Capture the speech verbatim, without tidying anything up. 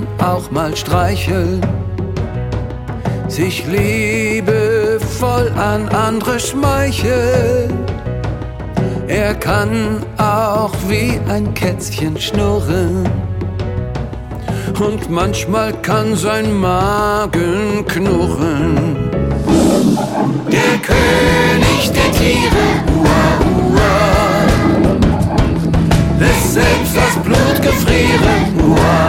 auch mal streicheln, sich liebevoll an andere schmeicheln. Er kann auch wie ein Kätzchen schnurren und manchmal kann sein Magen knurren. Der König der Tiere, Ua, Ua, lässt selbst das Blut gefrieren, Ua.